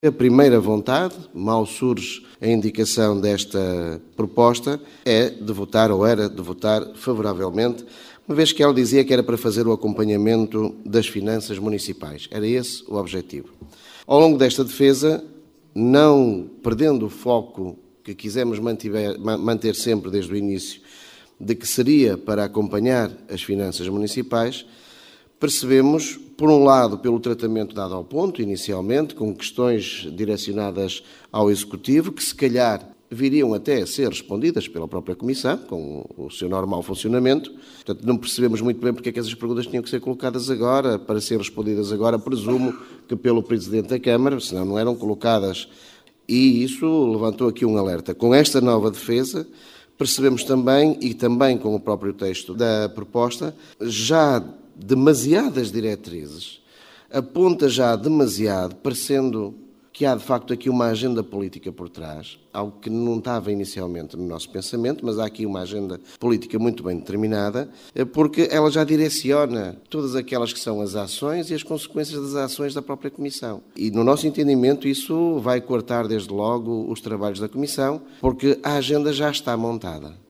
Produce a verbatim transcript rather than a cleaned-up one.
A primeira vontade, mal surge a indicação desta proposta, é de votar, ou era de votar favoravelmente, uma vez que ela dizia que era para fazer o acompanhamento das finanças municipais. Era esse o objetivo. Ao longo desta defesa, não perdendo o foco que quisemos mantiver, manter sempre desde o início, de que seria para acompanhar as finanças municipais, percebemos, por um lado, pelo tratamento dado ao ponto, inicialmente, com questões direcionadas ao Executivo, que se calhar viriam até a ser respondidas pela própria Comissão, com o seu normal funcionamento. Portanto, não percebemos muito bem porque é que essas perguntas tinham que ser colocadas agora, para ser respondidas agora, presumo que pelo Presidente da Câmara, senão não eram colocadas. E isso levantou aqui um alerta. Com esta nova defesa, percebemos também, e também com o próprio texto da proposta, já demasiadas diretrizes, aponta já demasiado, parecendo que há de facto aqui uma agenda política por trás, algo que não estava inicialmente no nosso pensamento, mas há aqui uma agenda política muito bem determinada, porque ela já direciona todas aquelas que são as ações e as consequências das ações da própria Comissão. E no nosso entendimento isso vai cortar desde logo os trabalhos da Comissão, porque a agenda já está montada.